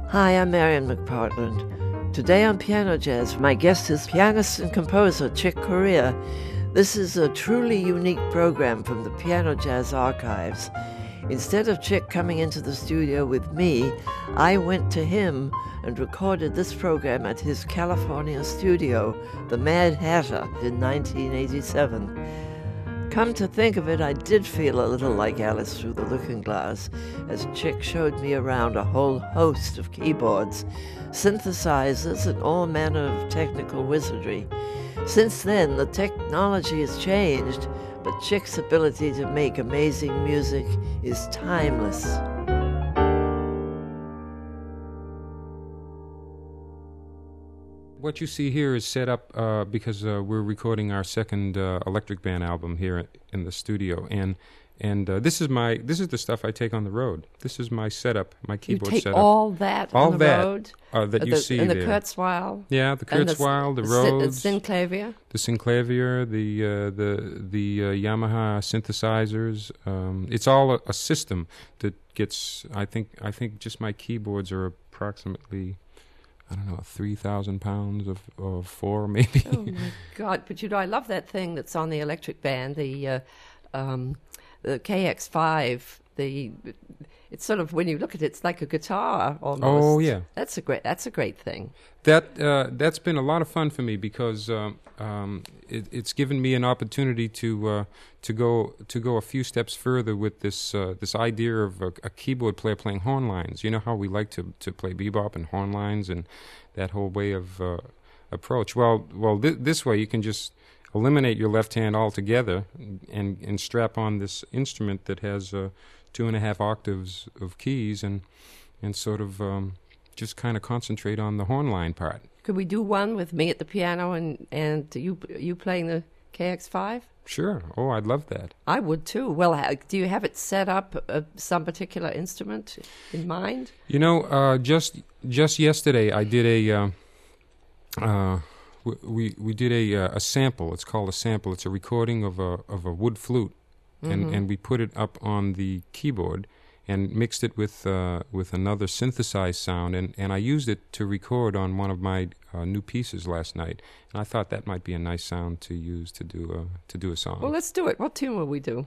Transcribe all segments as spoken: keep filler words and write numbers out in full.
Hi, I'm Marian McPartland. Today on Piano Jazz, my guest is pianist and composer Chick Corea. This is a truly unique program from the Piano Jazz archives. Instead of Chick coming into the studio with me, I went to him and recorded this program at his California studio, the Mad Hatter, in nineteen eighty-seven. Come to think of it, I did feel a little like Alice through the looking glass as Chick showed me around a whole host of keyboards, synthesizers, and all manner of technical wizardry. Since then, the technology has changed, but Chick's ability to make amazing music is timeless. What you see here is set up uh, because uh, we're recording our second uh, Electric Band album here in the studio, and and uh, this is my this is the stuff I take on the road. This is my setup, my keyboard you take setup. all that all on the that, road, uh, that you the, see and the there. Kurzweil, yeah, the Kurzweil, the, the Rhodes, the Synclavier, the Synclavier, the uh, the the uh, Yamaha synthesizers. Um, it's all a, a system that gets. I think I think just my keyboards are approximately, I don't know, three thousand pounds of, or four maybe. Oh my God! But you know, I love that thing that's on the Electric Band, the uh, um, the K X five. The it's sort of, when you look at it, it's like a guitar almost. Oh yeah, that's a great that's a great thing. That uh, that's been a lot of fun for me because um, um, it, it's given me an opportunity to uh, to go to go a few steps further with this uh, this idea of a, a keyboard player playing horn lines. You know how we like to, to play bebop and horn lines and that whole way of uh, approach. Well, well, th- this way you can just eliminate your left hand altogether and and strap on this instrument that has uh, two and a half octaves of keys and and sort of um, just kind of concentrate on the horn line part. Could we do one with me at the piano and and you you playing the K X five? Sure. Oh, I'd love that. I would too. Well, how, do you have it set up uh, some particular instrument in mind? You know, uh, just just yesterday I did a uh, uh, we we did a uh, a sample. It's called a sample. It's a recording of a of a wood flute, mm-hmm. and and we put it up on the keyboard and mixed it with uh, with another synthesized sound, and, and I used it to record on one of my uh, new pieces last night. And I thought that might be a nice sound to use to do a to do a song. Well, let's do it. What tune will we do?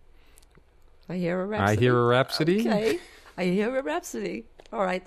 I hear a rhapsody. I hear a rhapsody. Okay, I hear a rhapsody. All right.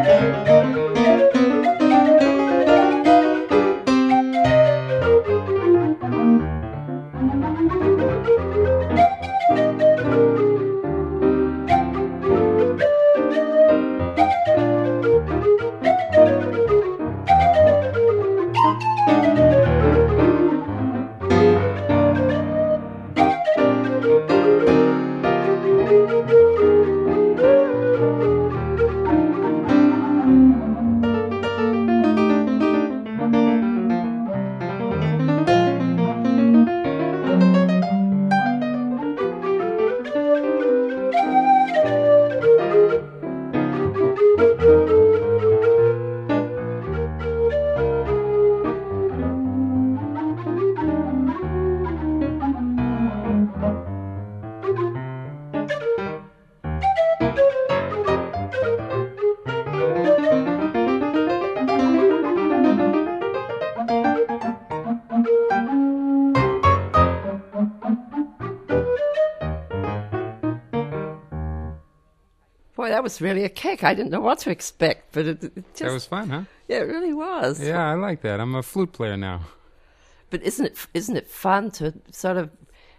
Boy, that was really a kick. I didn't know what to expect, but it, it just... That was fun, huh? Yeah, it really was. Yeah, I like that. I'm a flute player now. But isn't it isn't it fun to sort of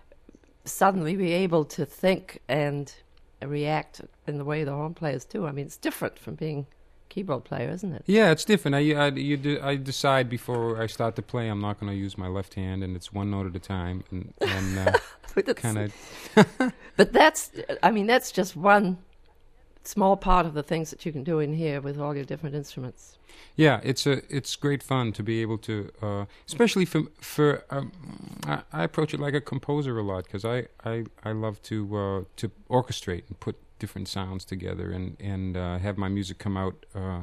suddenly be able to think and react in the way the horn players do? I mean, it's different from being a keyboard player, isn't it? Yeah, it's different. I I, you do, I decide before I start to play I'm not going to use my left hand, and it's one note at a time, and, and uh, kind of... But that's, I mean, that's just one small part of the things that you can do in here with all your different instruments. Yeah, it's a it's great fun to be able to, uh, especially for for um, I, I approach it like a composer a lot, because I, I I love to uh, to orchestrate and put different sounds together and and uh, have my music come out uh,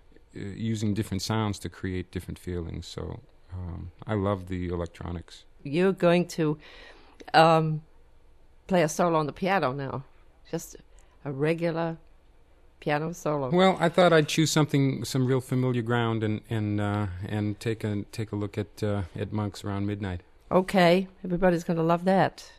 using different sounds to create different feelings. So um, I love the electronics. You're going to um, play a solo on the piano now, just a regular piano solo. Well, I thought I'd choose something, some real familiar ground, and and uh, and take a take a look at uh, at Monks Around Midnight. Okay, everybody's going to love that.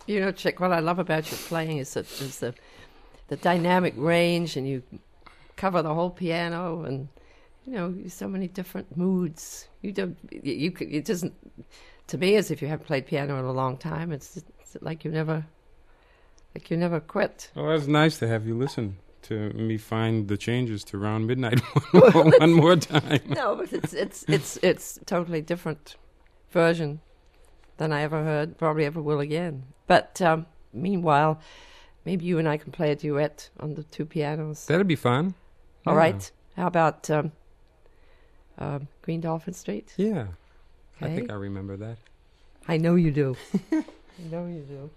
You know, Chick, what I love about your playing is, that, is the the dynamic range, and you cover the whole piano, and you know, so many different moods. You don't, you, you could, it doesn't, to me, as if you haven't played piano in a long time, it's, it's like you never, like you never quit. Well, it's nice to have you listen to me find the changes to Round Midnight one, one more time. No, but it's it's it's it's totally different version than I ever heard, probably ever will again. But um, meanwhile, maybe you and I can play a duet on the two pianos. That'd be fun. All Yeah. right. How about um, um, Green Dolphin Street? Yeah. I Okay. think I remember that. I know you do. I know you do.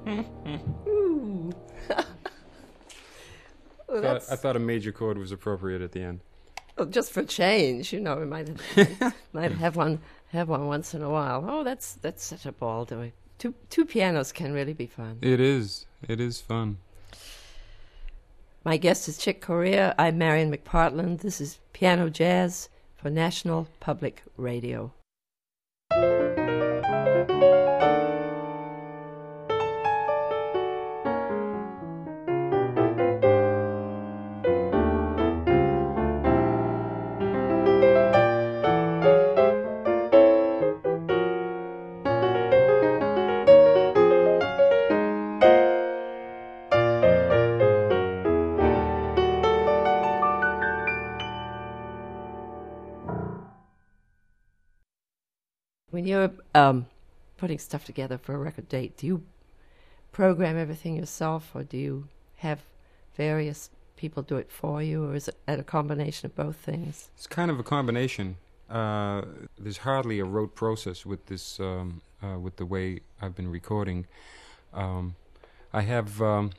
Ooh. Well, I, thought, that's, I thought a major chord was appropriate at the end. well, just for change, you know, we might have, might have one have one once in a while. Oh, that's that's such a ball doing. Two two pianos can really be fun. It is. It is fun. My guest is Chick Corea. I'm Marion McPartland. This is Piano Jazz for National Public Radio. When you're um, putting stuff together for a record date, do you program everything yourself, or do you have various people do it for you, or is it a combination of both things? It's kind of a combination. Uh, there's hardly a rote process with this, um, uh, with the way I've been recording. Um, I have um,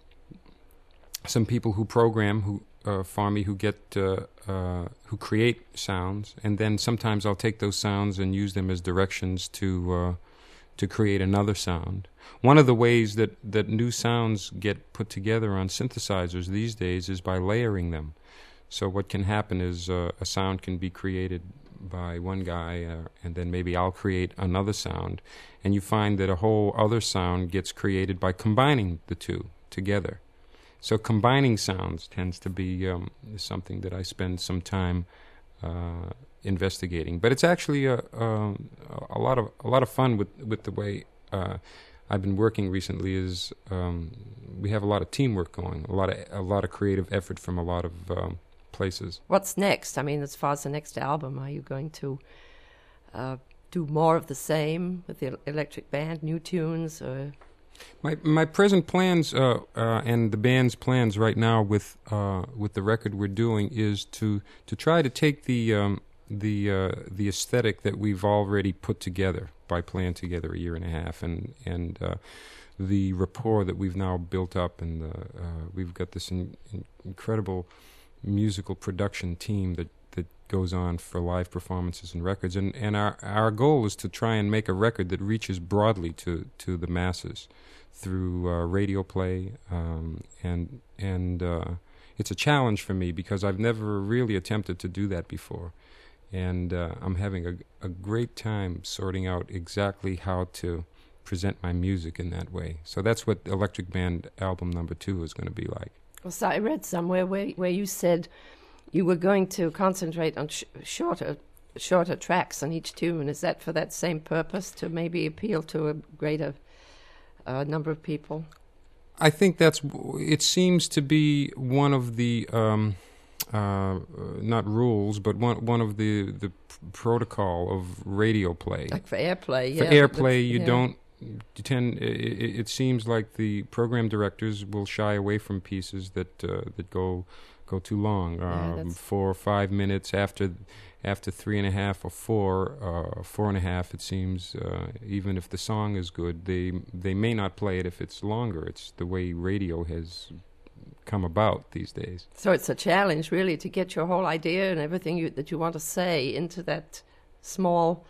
some people who program who uh, for me who get uh, uh, who create sounds, and then sometimes I'll take those sounds and use them as directions to uh, to create another sound. One of the ways that, that new sounds get put together on synthesizers these days is by layering them. So what can happen is uh, a sound can be created by one guy, uh, and then maybe I'll create another sound, and you find that a whole other sound gets created by combining the two together. So combining sounds tends to be um, something that I spend some time uh, investigating. But it's actually a, a, a lot of a lot of fun with with the way uh, I've been working recently. Is um, we have a lot of teamwork going, a lot of a lot of creative effort from a lot of um, places. What's next? I mean, as far as the next album, are you going to uh, do more of the same with the electric band, new tunes, or? My my present plans uh, uh, and the band's plans right now with uh, with the record we're doing is to to try to take the um, the uh, the aesthetic that we've already put together by playing together a year and a half, and and uh, the rapport that we've now built up, and the, uh, we've got this in, in incredible musical production team that that goes on for live performances and records, and and our our goal is to try and make a record that reaches broadly to to the masses through uh, radio play, um, and and uh, it's a challenge for me because I've never really attempted to do that before, and uh, I'm having a, a great time sorting out exactly how to present my music in that way. So that's what Electric Band album number two is going to be like. Well, so I read somewhere where where you said you were going to concentrate on sh- shorter shorter tracks on each tune. Is that for that same purpose, to maybe appeal to a greater a number of people? I think that's. It seems to be one of the um, uh, not rules, but one one of the the protocol of radio play. Like for airplay, for yeah. airplay, you yeah. don't you tend. It, it seems like the program directors will shy away from pieces that uh, that go go too long, um, yeah, four or five minutes after. After three and a half or four, uh, four and a half, it seems, uh, even if the song is good, they they may not play it if it's longer. It's the way radio has come about these days. So it's a challenge, really, to get your whole idea and everything you, that you want to say into that small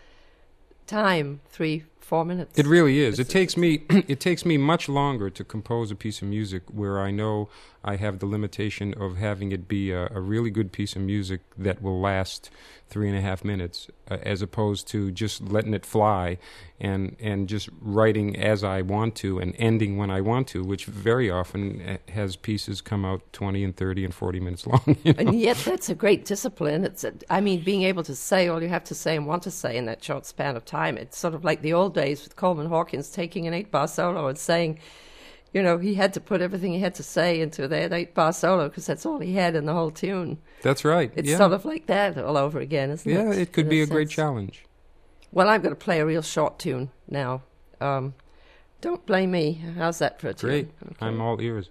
time, three, four minutes. It really is. It takes me it takes me much longer to compose a piece of music where I know I have the limitation of having it be a, a really good piece of music that will last three and a half minutes, uh, as opposed to just letting it fly and and just writing as I want to and ending when I want to, which very often has pieces come out twenty and thirty and forty minutes long. You know? And yet that's a great discipline. It's a, I mean, being able to say all you have to say and want to say in that short span of time. It's sort of like the old days with Coleman Hawkins taking an eight-bar solo and saying, you know, he had to put everything he had to say into that eight-bar solo because that's all he had in the whole tune. That's right. It's yeah. sort of like that all over again, isn't yeah, it? Yeah, it could in be a, a a great sense. challenge. Well, I'm going to play a real short tune now. Um, Don't Blame Me. How's that for a tune? Great. Okay. I'm all ears.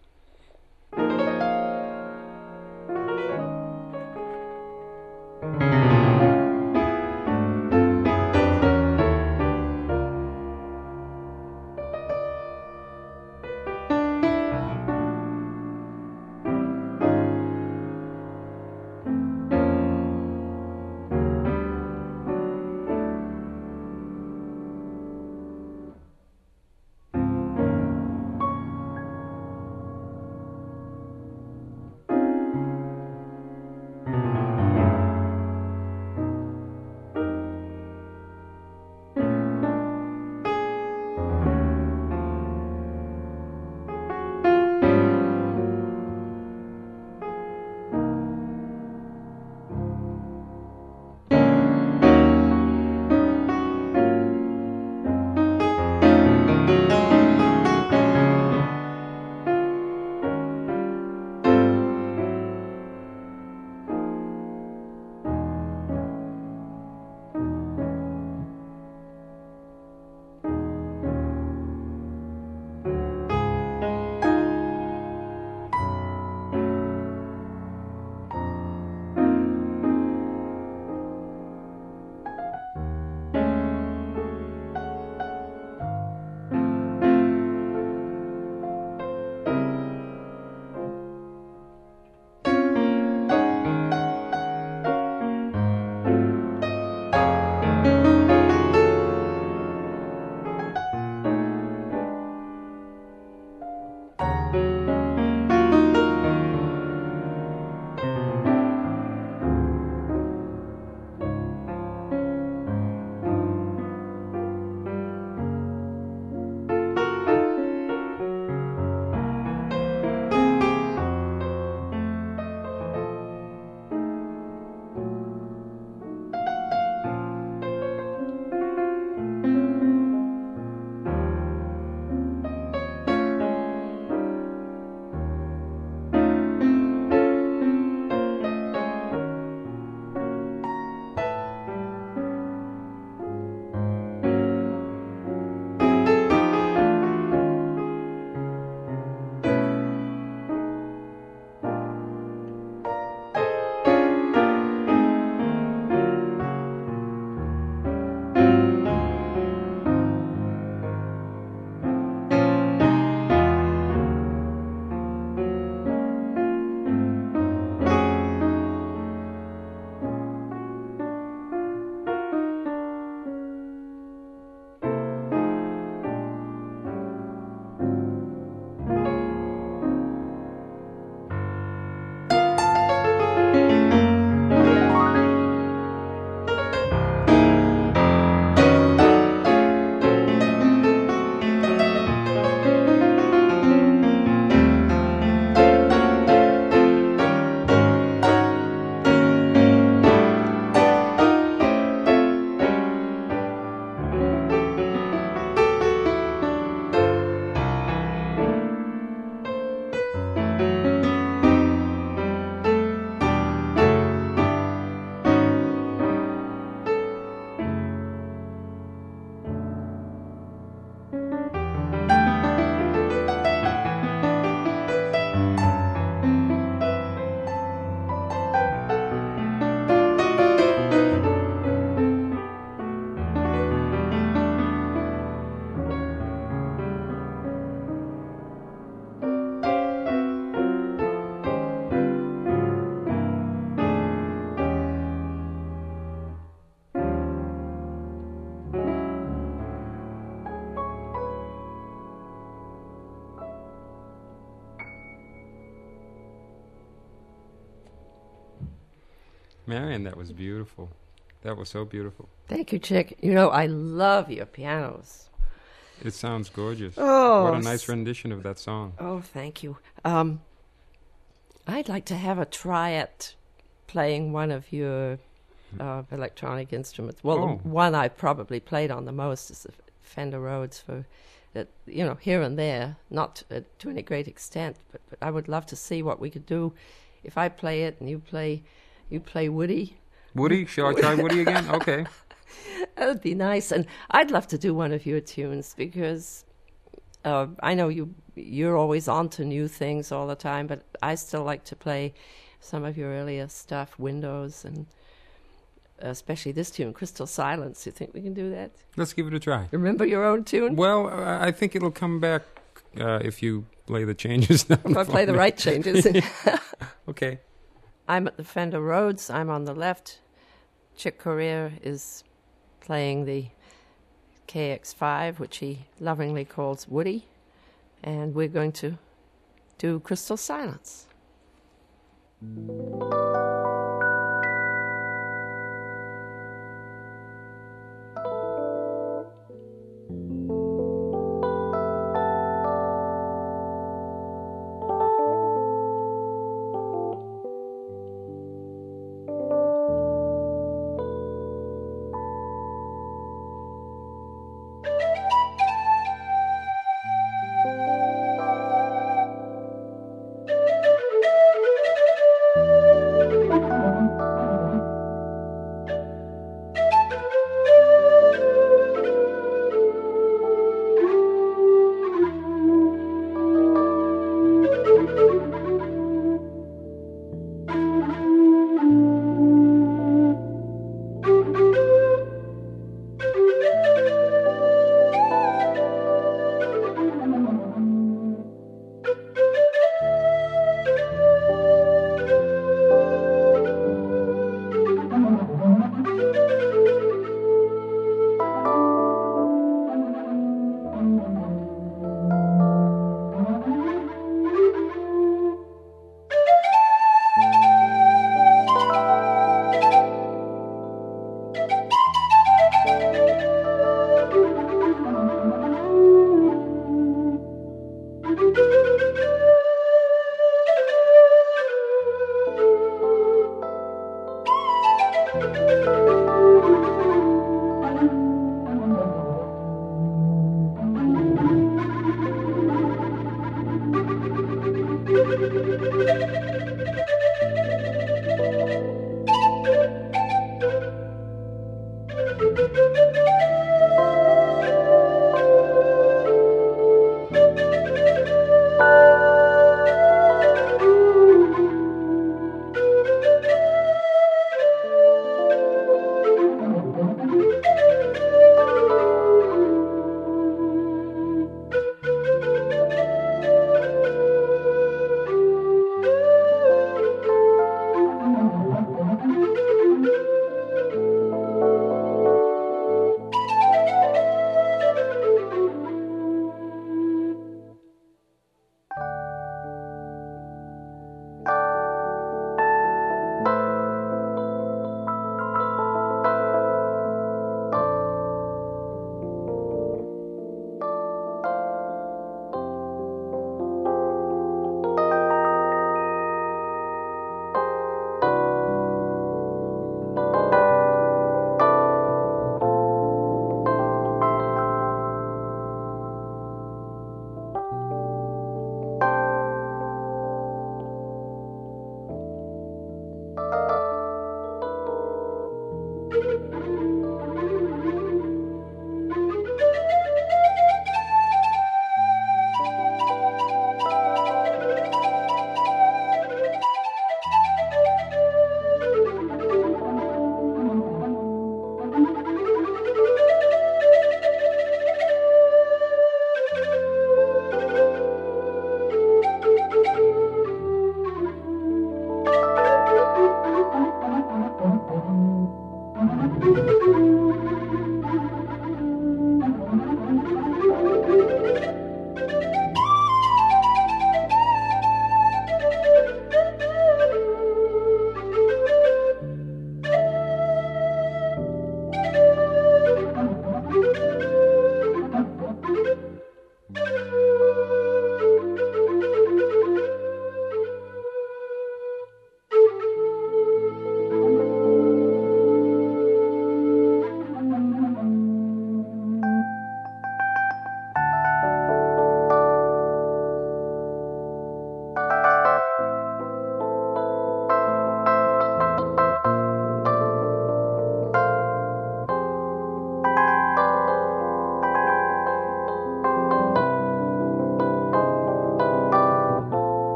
Marion, that was beautiful. That was so beautiful. Thank you, Chick. You know, I love your pianos. It sounds gorgeous. Oh, what a nice rendition of that song. Oh, thank you. Um, I'd like to have a try at playing one of your uh, electronic instruments. Well, Oh. the one I probably played on the most is the Fender Rhodes, for that, you know, here and there, not uh, to any great extent, but, but I would love to see what we could do if I play it and you play, you play Woody. Woody? Shall I try Woody again? Okay. That would be nice, and I'd love to do one of your tunes because uh, I know you you're always on to new things all the time, but I still like to play some of your earlier stuff, Windows, and especially this tune, Crystal Silence. You think we can do that? Let's give it a try. Remember your own tune? Well, uh, I think it'll come back uh, if you play the changes down If I play the me. right changes. Okay. I'm at the Fender Rhodes. I'm on the left. Chick Corea is playing the K X five, which he lovingly calls Woody. And we're going to do Crystal Silence.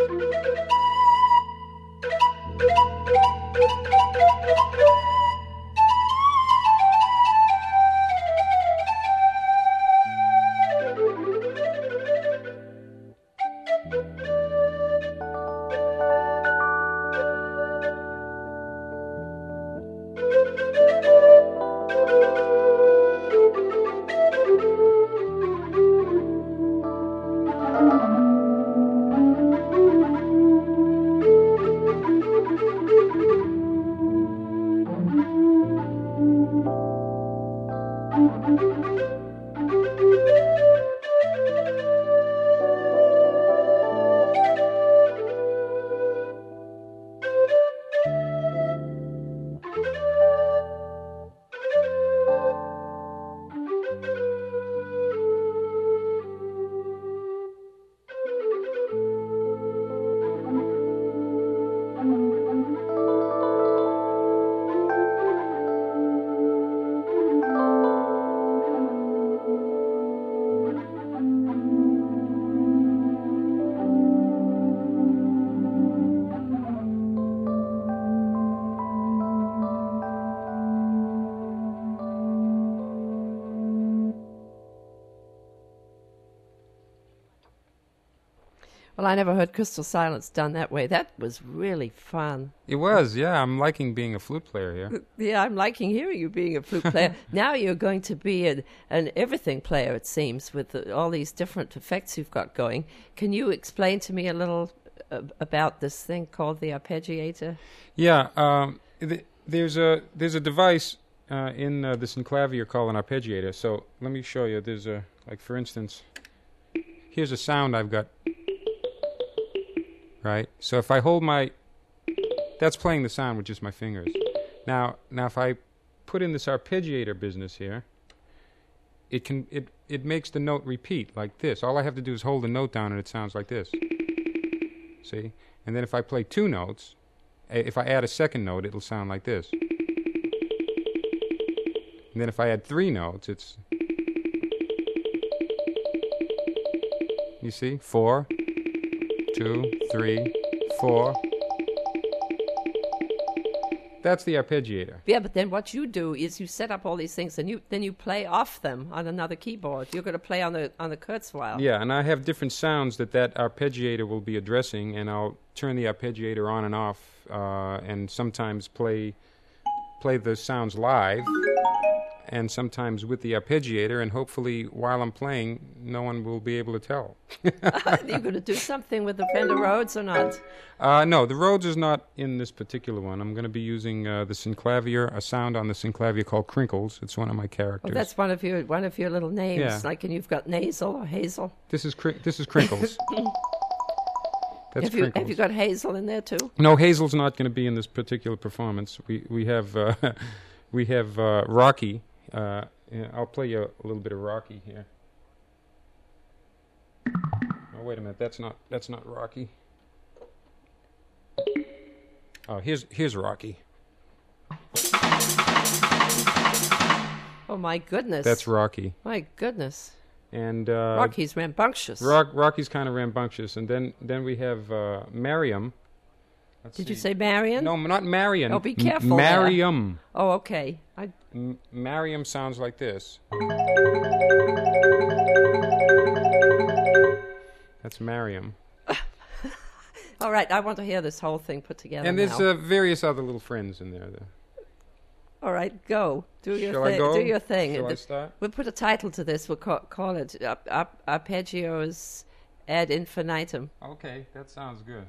Well, I never heard Crystal Silence done that way. That was really fun. It was, yeah. I'm liking being a flute player here. Yeah, I'm liking hearing you being a flute player. Now you're going to be an, an everything player, it seems, with the, all these different effects you've got going. Can you explain to me a little uh, about this thing called the arpeggiator? Yeah, um, th- there's a there's a device uh, in uh, the synclavier called an arpeggiator. So let me show you. There's a, like for instance, here's a sound I've got. Right? So if I hold my, that's playing the sound with just my fingers. Now, now if I put in this arpeggiator business here, it can it it makes the note repeat like this. All I have to do is hold the note down and it sounds like this. See? And then if I play two notes, if I add a second note, it'll sound like this. And then if I add three notes, it's, you see? Four. Two, three, four. That's the arpeggiator. Yeah, but then what you do is you set up all these things, and you then you play off them on another keyboard. You're going to play on the on the Kurzweil. Yeah, and I have different sounds that that arpeggiator will be addressing, and I'll turn the arpeggiator on and off, uh, and sometimes play play the sounds live, and sometimes with the arpeggiator, and hopefully while I'm playing, no one will be able to tell. You're going to do something with the Fender Rhodes or not? Uh, no, the Rhodes is not in this particular one. I'm going to be using uh, the synclavier, a sound on the synclavier called Crinkles. It's one of my characters. Oh, that's one of your one of your little names, Yeah. like, and you've got Nasal or Hazel. This is cri- this is Crinkles. That's have you Crinkles. have you got Hazel in there too? No, Hazel's not going to be in this particular performance. We we have uh, we have uh, Rocky. Uh, yeah, I'll play you a, a little bit of Rocky here. Oh, wait a minute. That's not that's not Rocky. Oh, here's here's Rocky. Oh my goodness! That's Rocky. My goodness! And uh, Rocky's rambunctious. Rock, Rocky's kind of rambunctious, and then then we have uh, Mariam. Let's Did see. you say Marion? No, not Marion. Oh, be M- careful there. Mariam. Oh, okay. I M- Mariam sounds like this. That's Mariam. all right. I want to hear this whole thing put together. And there's now. uh, various other little friends in there. there. All right, go do your Shall I thing. go? Do your thing. Shall I The- start? We'll put a title to this. We'll call, call it Ar- Ar- Arpeggios ad infinitum. Okay, that sounds good.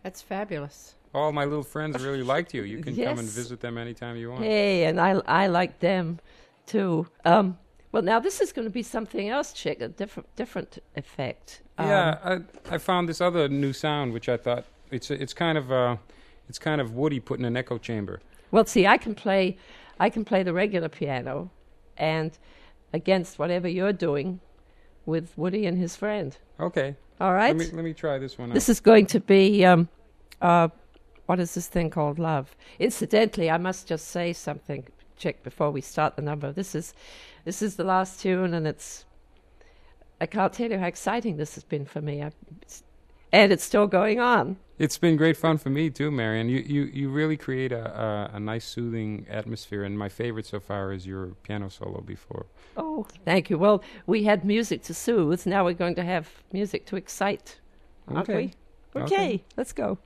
That's fabulous. All my little friends really liked you. You can come and Yes. visit them anytime you want. Hey, and I I like them too. Um, well, now this is going to be something else, Chick, a different different effect. Um, Yeah, I I found this other new sound which I thought it's it's kind of uh it's kind of Woody put in an echo chamber. Well, see, I can play, I can play the regular piano, and against whatever you're doing, with Woody and his friend. Okay. All right. Let me let me try this one out. This is going to be, um, uh, what is this thing called? Love. Incidentally, I must just say something, Chick, before we start the number. This is, this is the last tune, and it's. I can't tell you how exciting this has been for me. I, it's, and it's still going on. It's been great fun for me too, Marian. You you, you really create a, a a nice soothing atmosphere, and my favorite so far is your piano solo before. Oh, thank you. Well, we had music to soothe. Now we're going to have music to excite, aren't Okay. we? Okay. Okay, let's go.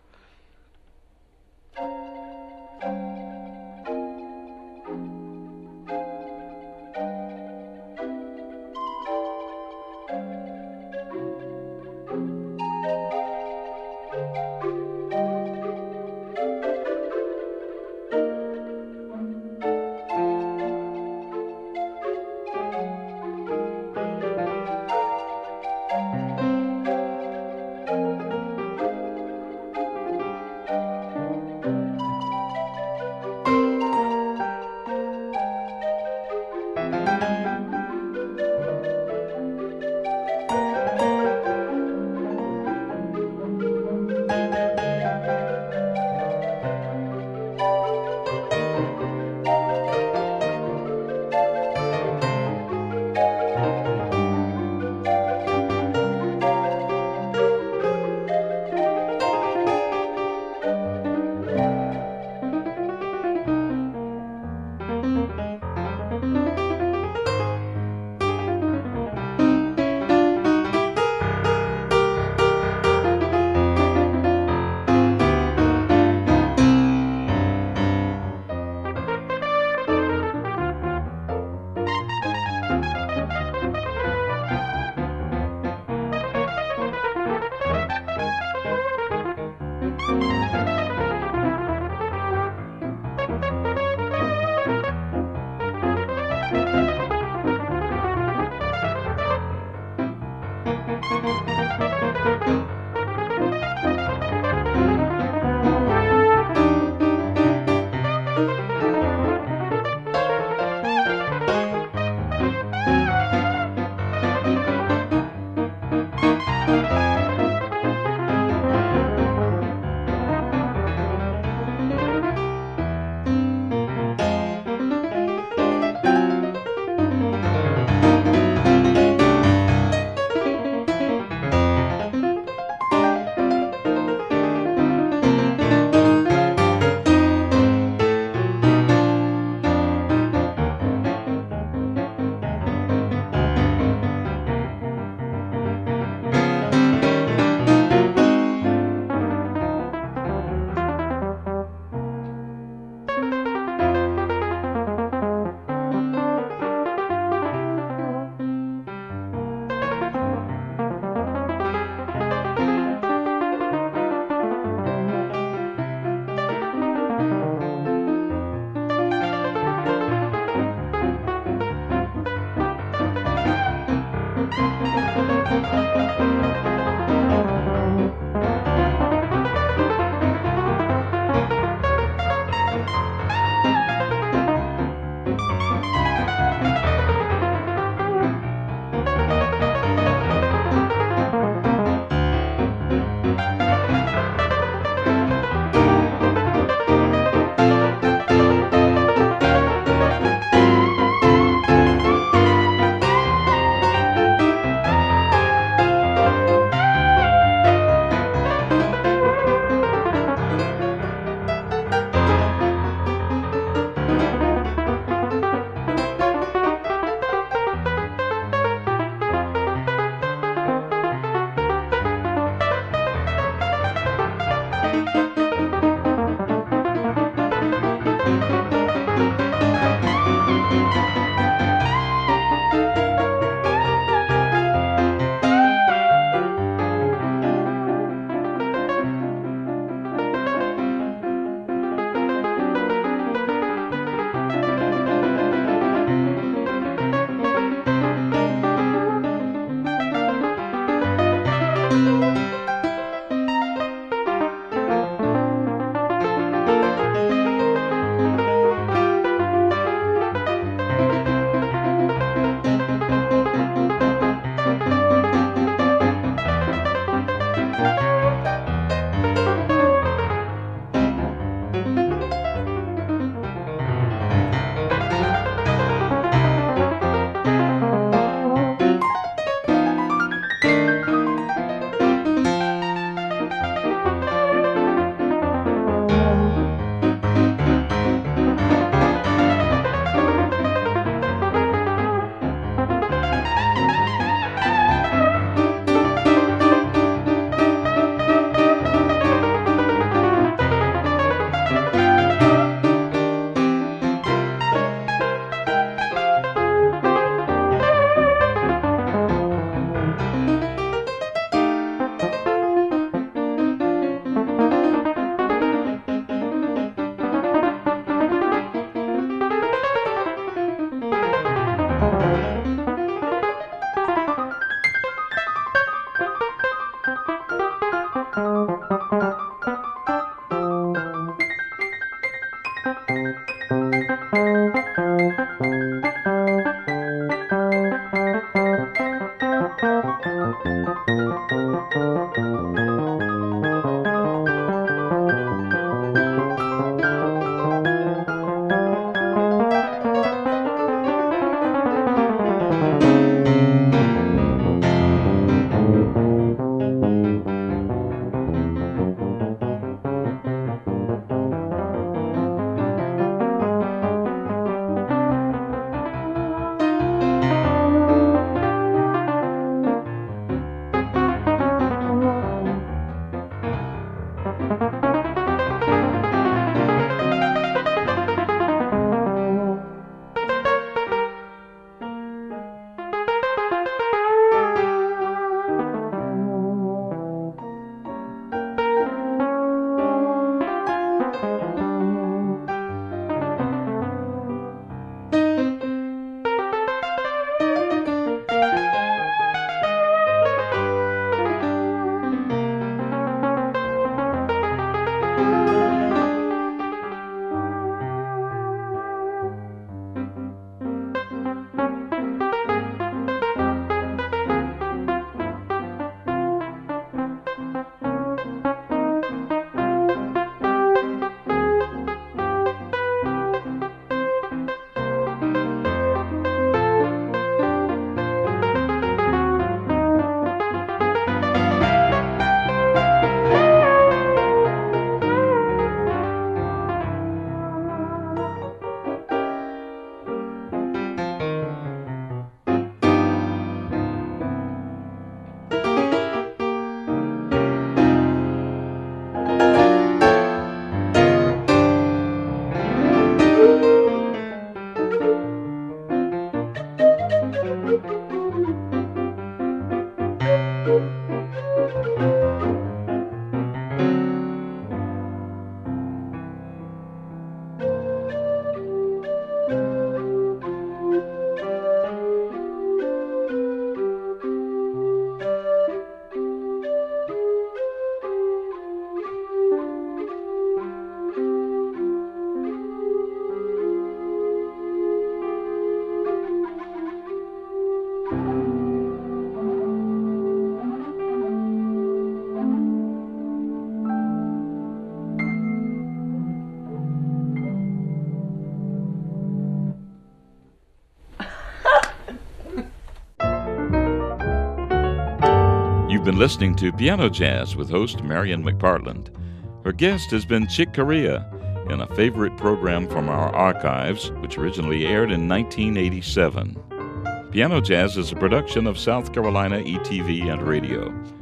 You've been listening to Piano Jazz with host Marian McPartland. Her guest has been Chick Corea in a favorite program from our archives, which originally aired in nineteen eighty-seven. Piano Jazz is a production of South Carolina E T V and Radio.